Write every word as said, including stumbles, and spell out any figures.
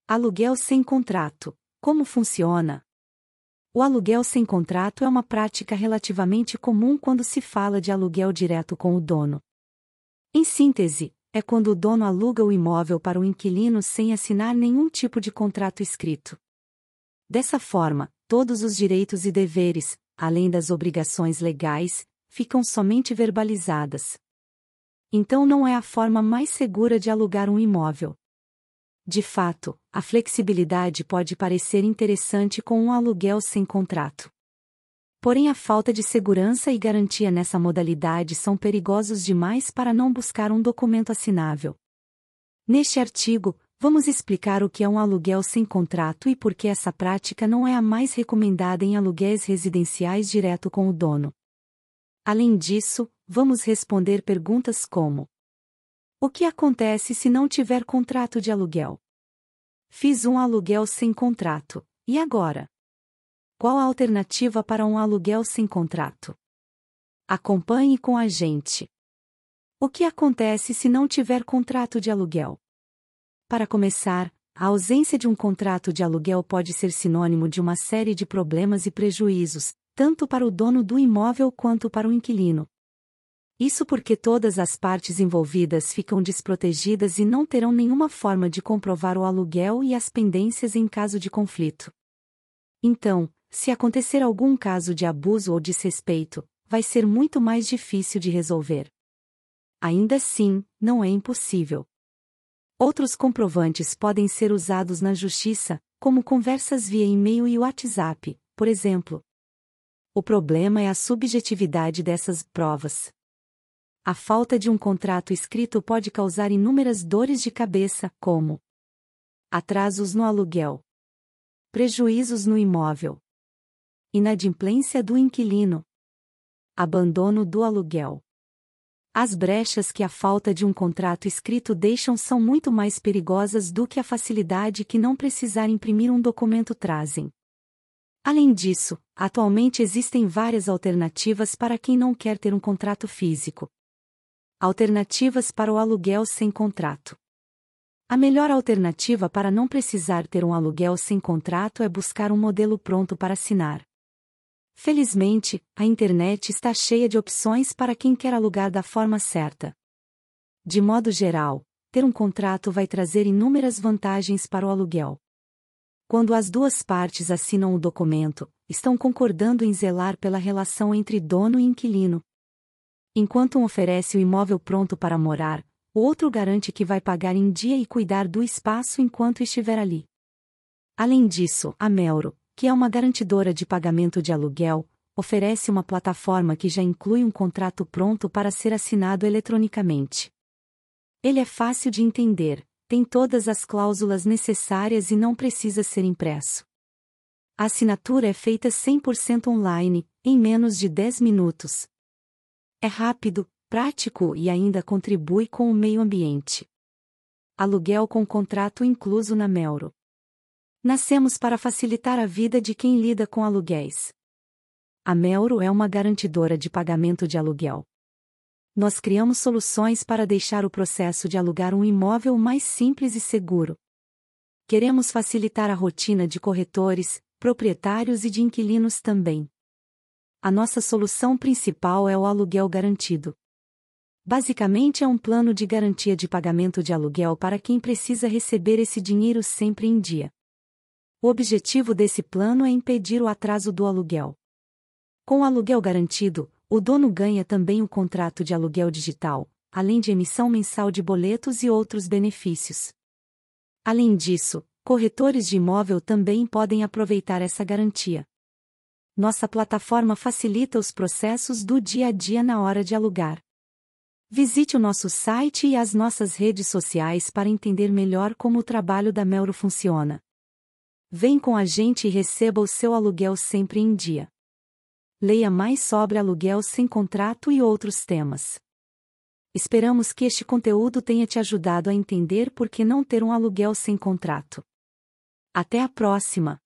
Aluguel sem contrato. Como funciona? O aluguel sem contrato é uma prática relativamente comum quando se fala de aluguel direto com o dono. Em síntese, é quando o dono aluga o imóvel para o inquilino sem assinar nenhum tipo de contrato escrito. Dessa forma, todos os direitos e deveres, além das obrigações legais, ficam somente verbalizadas. Então não é a forma mais segura de alugar um imóvel. De fato, a flexibilidade pode parecer interessante com um aluguel sem contrato. Porém, a falta de segurança e garantia nessa modalidade são perigosos demais para não buscar um documento assinável. Neste artigo, vamos explicar o que é um aluguel sem contrato e por que essa prática não é a mais recomendada em aluguéis residenciais direto com o dono. Além disso, vamos responder perguntas como: o que acontece se não tiver contrato de aluguel? Fiz um aluguel sem contrato, e agora? Qual a alternativa para um aluguel sem contrato? Acompanhe com a gente. O que acontece se não tiver contrato de aluguel? Para começar, a ausência de um contrato de aluguel pode ser sinônimo de uma série de problemas e prejuízos, tanto para o dono do imóvel quanto para o inquilino. Isso porque todas as partes envolvidas ficam desprotegidas e não terão nenhuma forma de comprovar o aluguel e as pendências em caso de conflito. Então, se acontecer algum caso de abuso ou desrespeito, vai ser muito mais difícil de resolver. Ainda assim, não é impossível. Outros comprovantes podem ser usados na justiça, como conversas via e-mail e WhatsApp, por exemplo. O problema é a subjetividade dessas provas. A falta de um contrato escrito pode causar inúmeras dores de cabeça, como atrasos no aluguel, prejuízos no imóvel, inadimplência do inquilino, abandono do aluguel. As brechas que a falta de um contrato escrito deixam são muito mais perigosas do que a facilidade que não precisar imprimir um documento trazem. Além disso, atualmente existem várias alternativas para quem não quer ter um contrato físico. Alternativas para o aluguel sem contrato. A melhor alternativa para não precisar ter um aluguel sem contrato é buscar um modelo pronto para assinar. Felizmente, a internet está cheia de opções para quem quer alugar da forma certa. De modo geral, ter um contrato vai trazer inúmeras vantagens para o aluguel. Quando as duas partes assinam o documento, estão concordando em zelar pela relação entre dono e inquilino. Enquanto um oferece o imóvel pronto para morar, o outro garante que vai pagar em dia e cuidar do espaço enquanto estiver ali. Além disso, a Melro, que é uma garantidora de pagamento de aluguel, oferece uma plataforma que já inclui um contrato pronto para ser assinado eletronicamente. Ele é fácil de entender, tem todas as cláusulas necessárias e não precisa ser impresso. A assinatura é feita cem por cento online, em menos de dez minutos. É rápido, prático e ainda contribui com o meio ambiente. Aluguel com contrato incluso na Melro. Nascemos para facilitar a vida de quem lida com aluguéis. A Melro é uma garantidora de pagamento de aluguel. Nós criamos soluções para deixar o processo de alugar um imóvel mais simples e seguro. Queremos facilitar a rotina de corretores, proprietários e de inquilinos também. A nossa solução principal é o aluguel garantido. Basicamente é um plano de garantia de pagamento de aluguel para quem precisa receber esse dinheiro sempre em dia. O objetivo desse plano é impedir o atraso do aluguel. Com o aluguel garantido, o dono ganha também o contrato de aluguel digital, além de emissão mensal de boletos e outros benefícios. Além disso, corretores de imóvel também podem aproveitar essa garantia. Nossa plataforma facilita os processos do dia a dia na hora de alugar. Visite o nosso site e as nossas redes sociais para entender melhor como o trabalho da Melro funciona. Vem com a gente e receba o seu aluguel sempre em dia. Leia mais sobre aluguel sem contrato e outros temas. Esperamos que este conteúdo tenha te ajudado a entender por que não ter um aluguel sem contrato. Até a próxima!